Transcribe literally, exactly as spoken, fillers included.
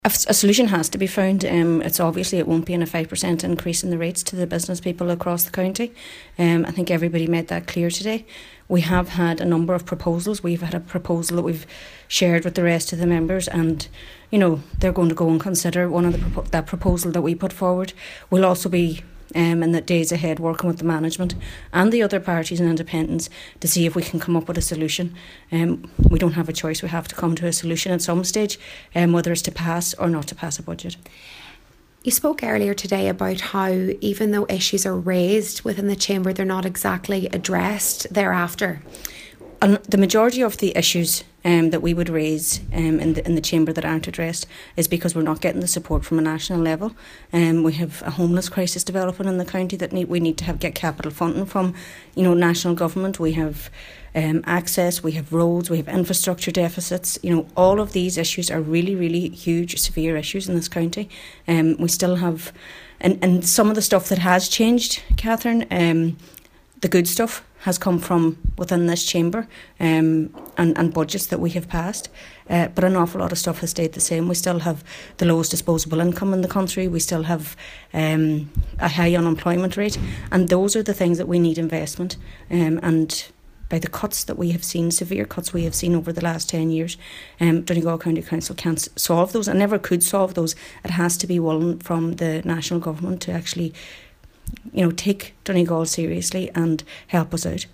A, f- a solution has to be found. Um, it's obviously it won't be in a five percent increase in the rates to the business people across the county. Um, I think everybody made that clear today. We have had a number of proposals. We've had a proposal that we've shared with the rest of the members, and you know they're going to go and consider one of the propo- that proposal that we put forward. We'll also be Um, in the days ahead working with the management and the other parties and independents to see if we can come up with a solution. Um, we don't have a choice. We have to come to a solution at some stage, um, whether it's to pass or not to pass a budget. You spoke earlier today about how even though issues are raised within the Chamber, they're not exactly addressed thereafter. And the majority of the issues um, that we would raise um, in, the, in the Chamber that aren't addressed is because we're not getting the support from a national level. Um, we have a homeless crisis developing in the county that need, we need to have get capital funding from, you know, national government. We have um, access, we have roads, we have infrastructure deficits. You know, all of these issues are really, really huge, severe issues in this county. Um, we still have, and, and some of the stuff that has changed, Catherine, um, the good stuff has come from within this chamber um, and, and budgets that we have passed. Uh, but an awful lot of stuff has stayed the same. We still have the lowest disposable income in the country. We still have um, a high unemployment rate. And those are the things that we need investment. Um, and by the cuts that we have seen, severe cuts we have seen over the last ten years, um, Donegal County Council can't solve those and never could solve those. It has to be one from the national government to actually, you know, take Donegal seriously and help us out.